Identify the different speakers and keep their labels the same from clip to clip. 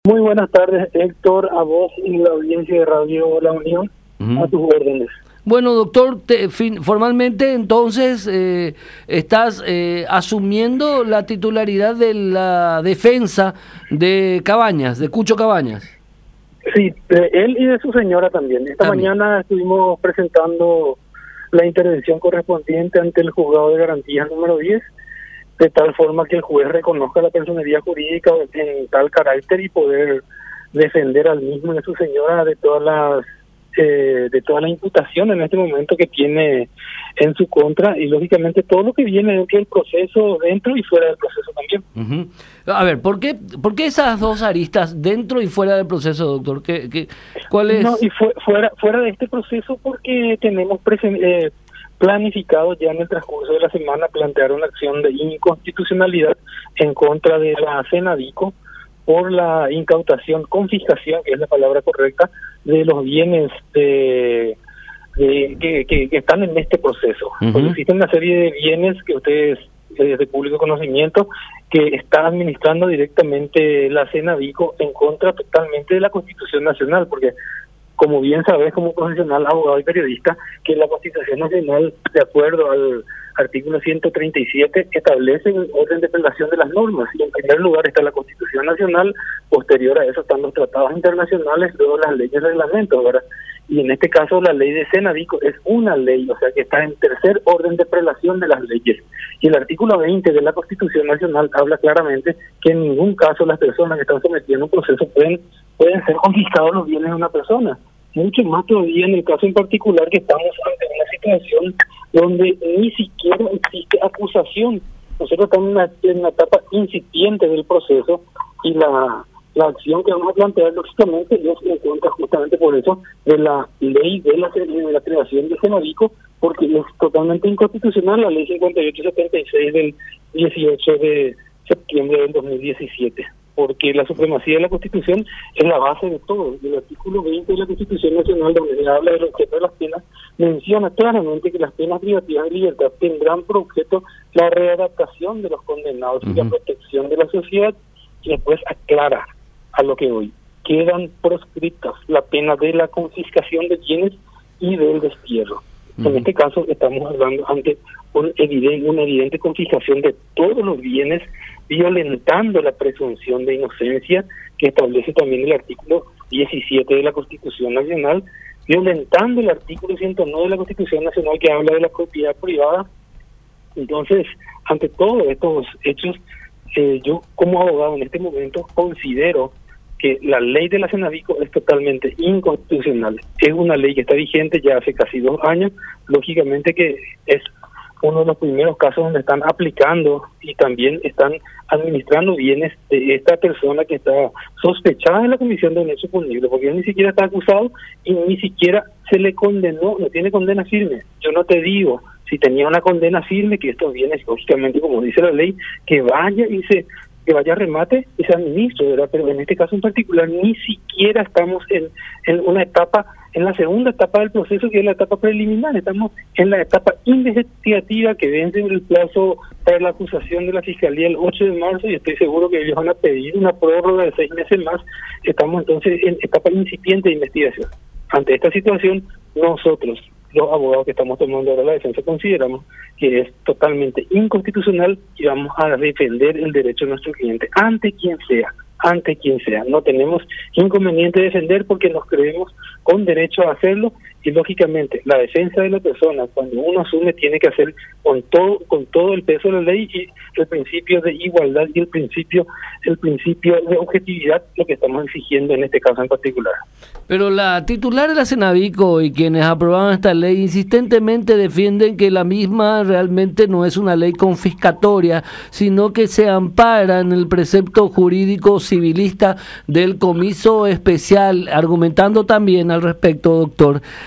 Speaker 1: Muy buenas tardes, Héctor, a vos y la audiencia de Radio La Unión, a tus órdenes.
Speaker 2: Bueno, doctor, formalmente entonces estás asumiendo la titularidad de la defensa de Cabañas, de Cucho Cabañas.
Speaker 1: Sí, de él y de su señora también. Esta mañana estuvimos presentando la intervención correspondiente ante el juzgado de garantías número 10, de tal forma que el juez reconozca la personería jurídica en tal carácter y poder defender al mismo y a su señora de toda la imputación en este momento que tiene en su contra, y lógicamente todo lo que viene dentro del proceso, dentro y fuera del proceso también.
Speaker 2: A ver, ¿por qué esas dos aristas dentro y fuera del proceso, doctor? ¿Cuál es?
Speaker 1: No, y fuera de este proceso porque tenemos planificado ya en el transcurso de la semana plantear una acción de inconstitucionalidad en contra de la Senadico por la incautación, confiscación, que es la palabra correcta, de los bienes que están en este proceso. Porque existe una serie de bienes que ustedes, de público conocimiento, que está administrando directamente la Senadico en contra totalmente de la Constitución Nacional, porque como bien sabes como profesional, abogado y periodista, que la Constitución Nacional, de acuerdo al artículo 137, establece el orden de prelación de las normas, y en primer lugar está la Constitución Nacional, posterior a eso están los tratados internacionales, luego las leyes y reglamentos, ¿verdad? Y en este caso la ley de Senadico es una ley, o sea que está en tercer orden de prelación de las leyes. Y el artículo 20 de la Constitución Nacional habla claramente que en ningún caso las personas que están sometidas a un proceso pueden ser confiscados los bienes de una persona. Mucho más todavía en el caso en particular que estamos ante una situación donde ni siquiera existe acusación. Nosotros estamos en una etapa incipiente del proceso y la acción que vamos a plantear lógicamente es en contra justamente por eso de la ley de la creación de Senadico, porque es totalmente inconstitucional la ley 5876 del 18 de septiembre del 2017. Porque la supremacía de la Constitución es la base de todo. El artículo 20 de la Constitución Nacional, donde se habla del objeto de las penas, menciona claramente que las penas privativas de libertad tendrán por objeto la readaptación de los condenados y la protección de la sociedad, y después aclara a lo que hoy quedan proscritas la pena de la confiscación de bienes y del destierro. En este caso estamos hablando ante una evidente confiscación de todos los bienes, violentando la presunción de inocencia que establece también el artículo 17 de la Constitución Nacional, violentando el artículo 109 de la Constitución Nacional que habla de la propiedad privada. Entonces, ante todos estos hechos, yo como abogado en este momento considero que la ley de la Senadico es totalmente inconstitucional. Es una ley que está vigente ya hace casi 2 años, lógicamente que es uno de los primeros casos donde están aplicando y también están administrando bienes de esta persona que está sospechada en la comisión de un hecho punible, porque él ni siquiera está acusado y ni siquiera se le condenó, no tiene condena firme. Yo no te digo si tenía una condena firme que estos bienes, lógicamente, como dice la ley, que vaya a remate y se administre, ¿verdad? Pero en este caso en particular ni siquiera estamos en una etapa, en la segunda etapa del proceso, que es la etapa preliminar. Estamos en la etapa investigativa que vence el plazo para la acusación de la Fiscalía el 8 de marzo, y estoy seguro que ellos van a pedir una prórroga de 6 meses más. Estamos entonces en etapa incipiente de investigación. Ante esta situación, nosotros, los abogados que estamos tomando ahora la defensa, consideramos que es totalmente inconstitucional y vamos a defender el derecho de nuestro cliente ante quien sea. No tenemos inconveniente de defender porque nos creemos con derecho a hacerlo, y lógicamente la defensa de la persona, cuando uno asume, tiene que hacer con todo el peso de la ley y el principio de igualdad y el principio de objetividad, lo que estamos exigiendo en este caso en particular.
Speaker 2: Pero la titular de la Senadico y quienes aprobaron esta ley insistentemente defienden que la misma realmente no es una ley confiscatoria, sino que se ampara en el precepto jurídico civilista del comiso especial, argumentando también al respecto, doctor,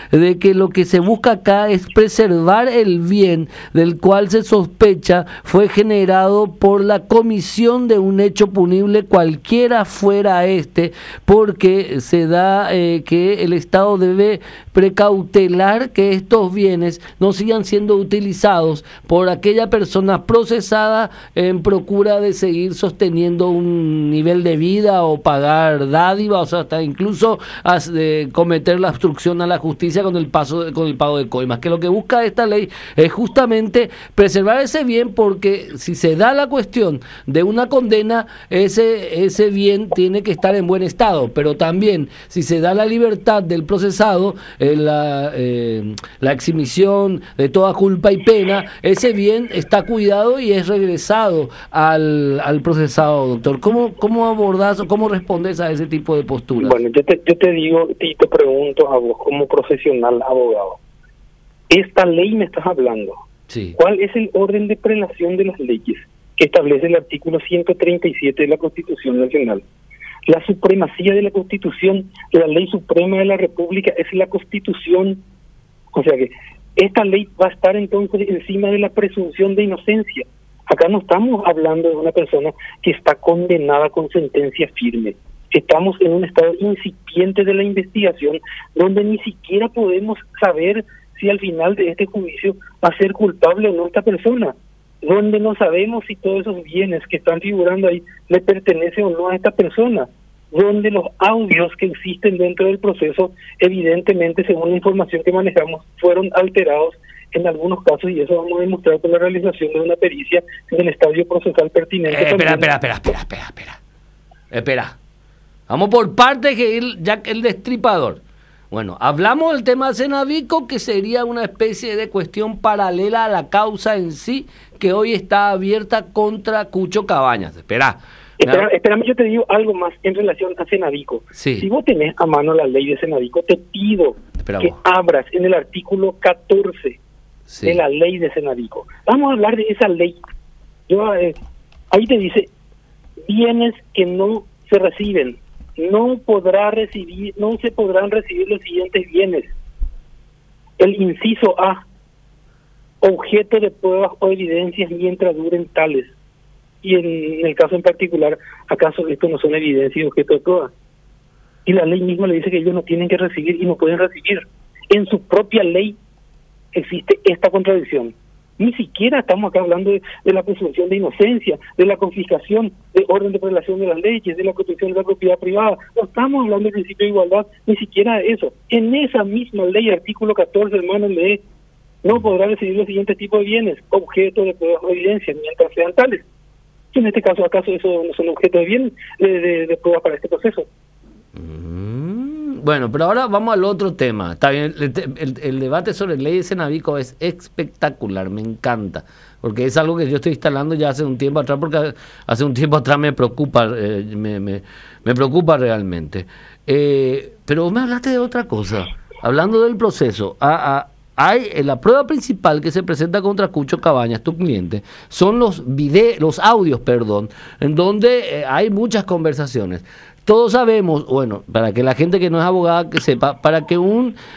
Speaker 2: de que lo que se busca acá es preservar el bien del cual se sospecha fue generado por la comisión de un hecho punible cualquiera fuera este, porque se da que el Estado debe precautelar que estos bienes no sigan siendo utilizados por aquella persona procesada en procura de seguir sosteniendo un nivel de vida o pagar dádivas, o sea, hasta incluso cometer la obstrucción a la justicia con el pago de coimas, que lo que busca esta ley es justamente preservar ese bien, porque si se da la cuestión de una condena, ese bien tiene que estar en buen estado, pero también si se da la libertad del procesado, la exhibición de toda culpa y pena, ese bien está cuidado y es regresado al procesado, doctor. ¿Cómo abordás o cómo respondes a ese tipo de posturas?
Speaker 1: Bueno, yo te digo y te pregunto a vos como profesional abogado, esta ley me estás hablando,
Speaker 2: sí.
Speaker 1: ¿Cuál es el orden de prelación de las leyes que establece el artículo 137 de la Constitución Nacional? La supremacía de la Constitución, la ley suprema de la República es la Constitución. O sea que esta ley va a estar entonces encima de la presunción de inocencia. Acá no estamos hablando de una persona que está condenada con sentencia firme. Estamos en un estado incipiente de la investigación donde ni siquiera podemos saber si al final de este juicio va a ser culpable o no esta persona, donde no sabemos si todos esos bienes que están figurando ahí le pertenecen o no a esta persona, donde los audios que existen dentro del proceso, evidentemente, según la información que manejamos, fueron alterados en algunos casos, y eso vamos a demostrar con la realización de una pericia en el estadio procesal pertinente.
Speaker 2: Espera. Vamos por partes, que ya el destripador. Bueno, hablamos del tema de Cenavico, que sería una especie de cuestión paralela a la causa en sí, que hoy está abierta contra Cucho Cabañas. Espérame,
Speaker 1: yo te digo algo más en relación a Cenavico.
Speaker 2: Sí.
Speaker 1: Si vos tenés a mano la ley de Cenavico, te pido que abras en el artículo 14 de la ley de Cenavico. Vamos a hablar de esa ley. Ahí te dice, bienes que no se reciben. No se podrán recibir los siguientes bienes. El inciso A, objeto de pruebas o evidencias mientras duren tales. Y en el caso en particular, ¿acaso esto no son evidencias y objeto de pruebas? Y la ley misma le dice que ellos no tienen que recibir y no pueden recibir. En su propia ley existe esta contradicción. Ni siquiera estamos acá hablando de la presunción de inocencia, de la confiscación, de orden de prelación de las leyes, de la protección de la propiedad privada. No estamos hablando del principio de igualdad, ni siquiera de eso. En esa misma ley, artículo 14, hermano, lee, no podrá recibir los siguientes tipos de bienes, objeto de pruebas o evidencias, mientras sean tales. En este caso, ¿acaso eso no son objetos de bien de pruebas para este proceso?
Speaker 2: Bueno, pero ahora vamos al otro tema. Está bien, el debate sobre ley de Cenavico es espectacular, me encanta, porque es algo que yo estoy instalando ya hace un tiempo atrás, porque hace un tiempo atrás me preocupa, me preocupa realmente. Pero vos me hablaste de otra cosa, hablando del proceso. Hay la prueba principal que se presenta contra Cucho Cabañas, tu cliente, son los audios, en donde hay muchas conversaciones. Todos sabemos, bueno, para que la gente que no es abogada que sepa, para que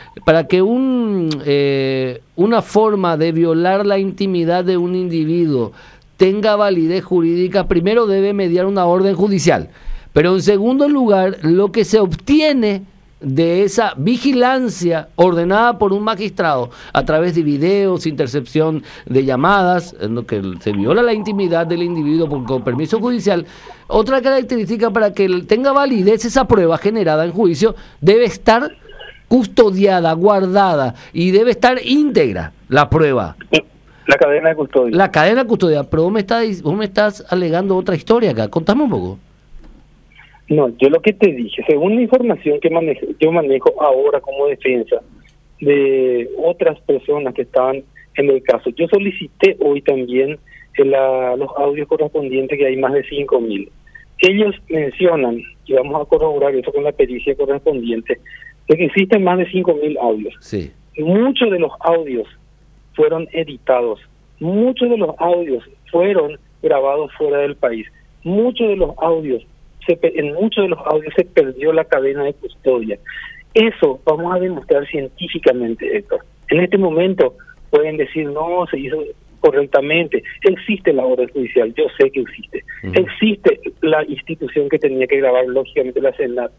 Speaker 2: una forma de violar la intimidad de un individuo tenga validez jurídica, primero debe mediar una orden judicial, pero en segundo lugar, lo que se obtiene de esa vigilancia ordenada por un magistrado a través de videos, intercepción de llamadas, en lo que se viola la intimidad del individuo con permiso judicial. Otra característica para que tenga validez esa prueba generada en juicio, debe estar custodiada, guardada, y debe estar íntegra la prueba.
Speaker 1: La cadena de custodia.
Speaker 2: La cadena de custodia. Pero vos me estás alegando otra historia acá. Contame un poco.
Speaker 1: No, yo lo que te dije, según la información que yo manejo ahora como defensa de otras personas que estaban en el caso, yo solicité hoy también los audios correspondientes, que hay más de 5.000. Ellos mencionan, y vamos a corroborar eso con la pericia correspondiente, de que existen más de 5.000 audios.
Speaker 2: Sí.
Speaker 1: Muchos de los audios fueron editados, muchos de los audios fueron grabados fuera del país, en muchos de los audios se perdió la cadena de custodia. Eso vamos a demostrar científicamente, Héctor. En este momento pueden decir, no, se hizo correctamente. Existe la orden judicial, yo sé que existe. Existe la institución que tenía que grabar, lógicamente, la CELAC.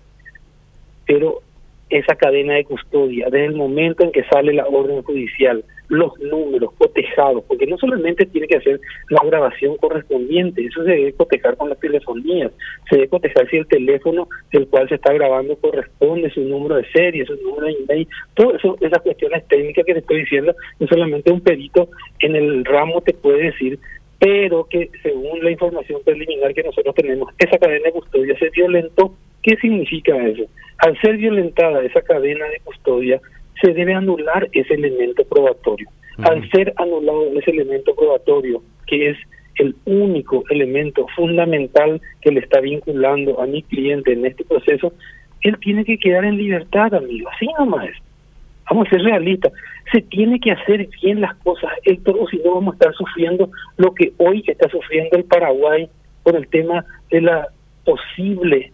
Speaker 1: Pero esa cadena de custodia, desde el momento en que sale la orden judicial, los números cotejados, porque no solamente tiene que hacer la grabación correspondiente, eso se debe cotejar con las telefonías, se debe cotejar si el teléfono del cual se está grabando corresponde, su número de serie, su número de email, todo eso, esas cuestiones técnicas que te estoy diciendo, no solamente un perito en el ramo te puede decir, pero que según la información preliminar que nosotros tenemos, esa cadena de custodia se violentó. ¿Qué significa eso? Al ser violentada esa cadena de custodia, se debe anular ese elemento probatorio. Al ser anulado ese elemento probatorio, que es el único elemento fundamental que le está vinculando a mi cliente en este proceso, él tiene que quedar en libertad, amigo. Así nomás es. Vamos a ser realistas. Se tiene que hacer bien las cosas, Héctor, o si no vamos a estar sufriendo lo que hoy está sufriendo el Paraguay por el tema de la posible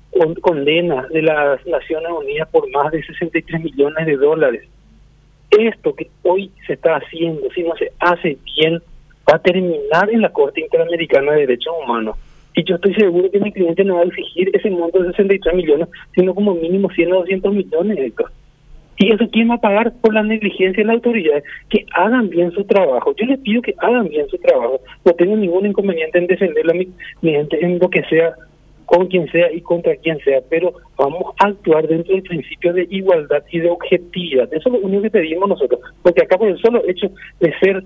Speaker 1: condena de las Naciones Unidas por más de 63 millones de dólares. Esto que hoy se está haciendo, si no se hace bien, va a terminar en la Corte Interamericana de Derechos Humanos. Y yo estoy seguro que mi cliente no va a exigir ese monto de 63 millones, sino como mínimo 100 o 200 millones, Héctor. ¿Y eso quién va a pagar? Por la negligencia de las autoridades? Que hagan bien su trabajo. Yo les pido que hagan bien su trabajo. No tengo ningún inconveniente en defender a mi cliente en lo que sea, con quien sea y contra quien sea, pero vamos a actuar dentro del principio de igualdad y de objetividad. Eso es lo único que pedimos nosotros, porque acá por el solo hecho de ser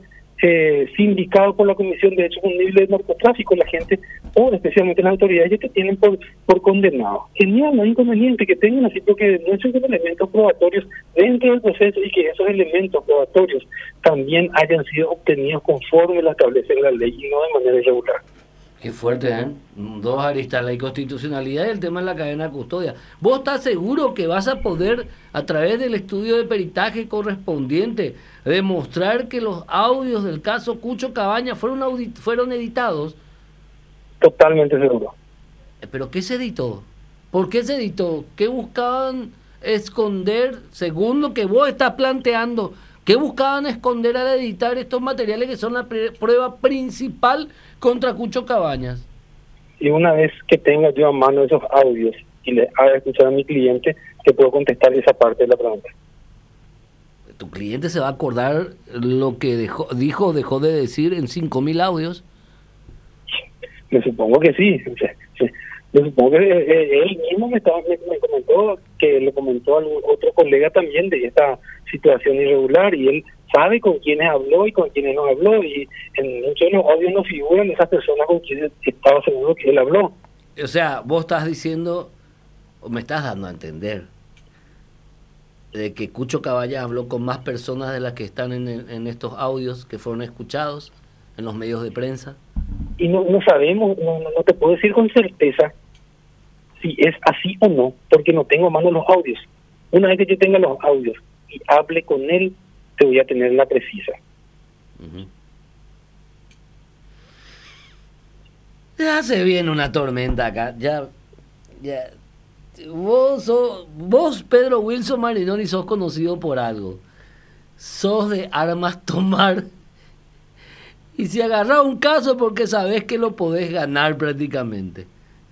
Speaker 1: sindicado por la Comisión de Derechos Punibles de Narcotráfico, la gente, o especialmente las autoridades, ya te tienen por condenado. Genial, no hay inconveniente que tengan así, porque demuestren con elementos probatorios dentro del proceso y que esos elementos probatorios también hayan sido obtenidos conforme lo establece la ley y no de manera irregular.
Speaker 2: Qué fuerte, ¿eh? Dos aristas, la inconstitucionalidad y el tema de la cadena de custodia. ¿Vos estás seguro que vas a poder, a través del estudio de peritaje correspondiente, demostrar que los audios del caso Cucho Cabañas fueron editados?
Speaker 1: Totalmente seguro.
Speaker 2: ¿Pero qué se editó? ¿Por qué se editó? ¿Qué buscaban esconder, según lo que vos estás planteando? ¿Qué buscaban esconder al editar estos materiales que son la prueba principal contra Cucho Cabañas?
Speaker 1: Y una vez que tenga yo a mano esos audios y le haga escuchar a mi cliente, te puedo contestar esa parte de la pregunta.
Speaker 2: ¿Tu cliente se va a acordar lo que dejó de decir en 5.000 audios?
Speaker 1: Me supongo que sí. Me supongo que él mismo me comentó, que le comentó a otro colega también de esta situación irregular, y él sabe con quiénes habló y con quiénes no habló, y en muchos de los audios no figuran esas personas con quienes estaba seguro que él habló.
Speaker 2: O sea, vos estás diciendo, o me estás dando a entender, de que Cucho Cabañas habló con más personas de las que están en estos audios que fueron escuchados en los medios de prensa.
Speaker 1: Y no sabemos, no te puedo decir con certeza si es así o no, porque no tengo a mano los audios. Una vez que yo tenga los audios y hable con él, te voy a tener la precisa.
Speaker 2: Ya se viene una tormenta acá, ya. Vos, Pedro Wilson Marinoni, sos conocido por algo. Sos de armas tomar. Y si agarrás un caso porque sabés que lo podés ganar prácticamente.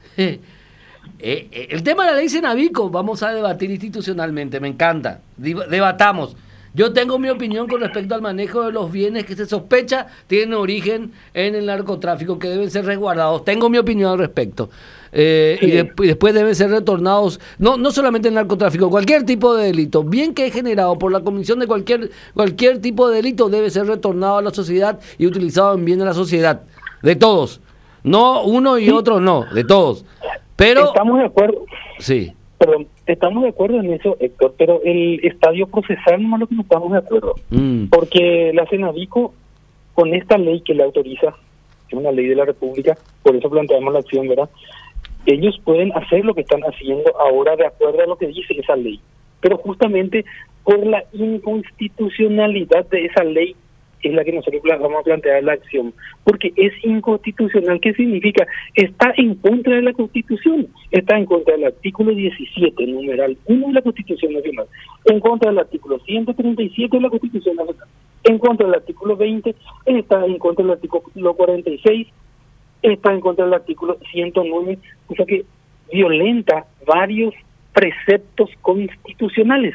Speaker 2: El tema de la ley Cenavico vamos a debatir institucionalmente, me encanta. Debatamos. Yo tengo mi opinión con respecto al manejo de los bienes que se sospecha tienen origen en el narcotráfico, que deben ser resguardados. Tengo mi opinión al respecto. Y después deben ser retornados, no solamente el narcotráfico, cualquier tipo de delito, bien que es generado por la comisión de cualquier tipo de delito, debe ser retornado a la sociedad y utilizado en bien de la sociedad, de todos, no uno y otro, no, de todos. Pero
Speaker 1: estamos de acuerdo.
Speaker 2: Sí.
Speaker 1: Perdón, estamos de acuerdo en eso, Héctor, pero el estadio procesal no es lo que no estamos de acuerdo. Porque la Cenavico, con esta ley que le autoriza, es una ley de la República, por eso planteamos la acción, ¿verdad? Ellos pueden hacer lo que están haciendo ahora de acuerdo a lo que dice esa ley. Pero justamente por la inconstitucionalidad de esa ley es la que nosotros vamos a plantear la acción, porque es inconstitucional. ¿Qué significa? Está en contra de la Constitución, está en contra del artículo 17, numeral 1 de la Constitución Nacional, en contra del artículo 137 de la Constitución Nacional, en contra del artículo 20, está en contra del artículo 46, está en contra del artículo 109, o sea que violenta varios preceptos constitucionales.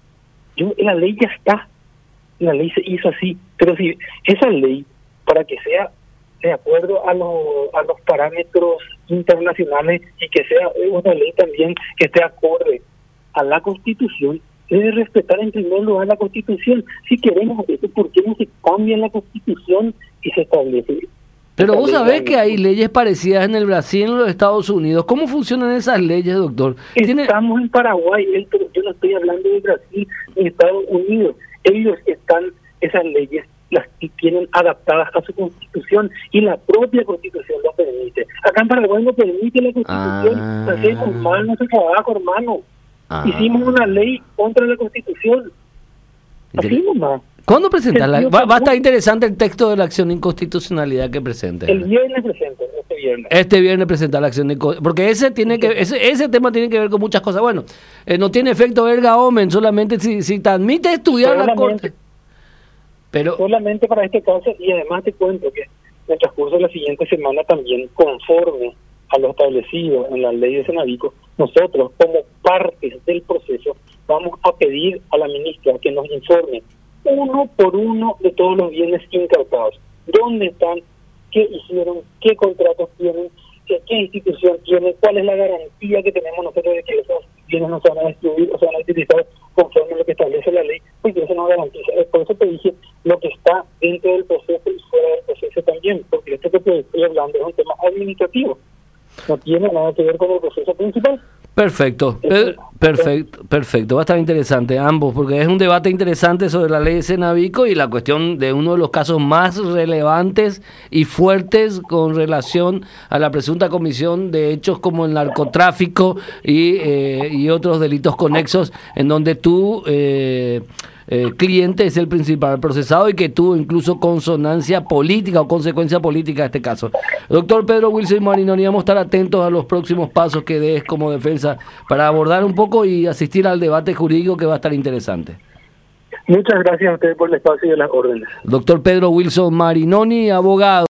Speaker 1: La ley ya está, la ley se hizo así, pero si esa ley, para que sea de acuerdo a los parámetros internacionales y que sea una ley también que esté acorde a la Constitución, debe respetar en primer lugar la Constitución. Si queremos eso, ¿por qué no se cambia la Constitución y se establece?
Speaker 2: Pero vos sabés que hay leyes parecidas en el Brasil y en los Estados Unidos. ¿Cómo funcionan esas leyes, doctor?
Speaker 1: Estamos en Paraguay, pero yo no estoy hablando de Brasil ni de Estados Unidos. Ellos esas leyes las tienen adaptadas a su Constitución y la propia Constitución lo permite. Acá en Paraguay no permite la Constitución. Hacemos mal nuestro trabajo, hermano. Hicimos una ley contra la Constitución. Así nomás.
Speaker 2: ¿Cuándo presentas? Va a estar interesante el texto de la acción de inconstitucionalidad que presente.
Speaker 1: El viernes presento, este viernes.
Speaker 2: Este viernes presentar la acción de porque ese tema tiene que ver con muchas cosas. Bueno, no tiene efecto erga omen, solamente si te admite estudiar la corte. Pero
Speaker 1: solamente para este caso, y además te cuento que en el transcurso de la siguiente semana también, conforme a lo establecido en la ley de Senavico, nosotros como partes del proceso vamos a pedir a la ministra que nos informe uno por uno de todos los bienes incautados. ¿Dónde están? ¿Qué hicieron? ¿Qué contratos tienen? ¿Qué institución tiene? ¿Cuál es la garantía que tenemos nosotros de que esos bienes no se van a destruir o se van a utilizar conforme a lo que establece la ley? Porque eso no garantiza. Por eso te dije lo que está dentro del proceso y fuera del proceso también, porque esto que te estoy hablando es un tema administrativo. No tiene nada que ver con el proceso principal.
Speaker 2: Perfecto, perfecto. Va a estar interesante ambos, porque es un debate interesante sobre la ley de Senavico y la cuestión de uno de los casos más relevantes y fuertes con relación a la presunta comisión de hechos como el narcotráfico y otros delitos conexos, en donde tú... cliente es el principal procesado y que tuvo incluso consonancia política o consecuencia política en este caso. Doctor Pedro Wilson Marinoni, vamos a estar atentos a los próximos pasos que des como defensa para abordar un poco y asistir al debate jurídico que va a estar interesante.
Speaker 1: Muchas gracias a ustedes por el espacio y las órdenes.
Speaker 2: Doctor Pedro Wilson Marinoni, abogado.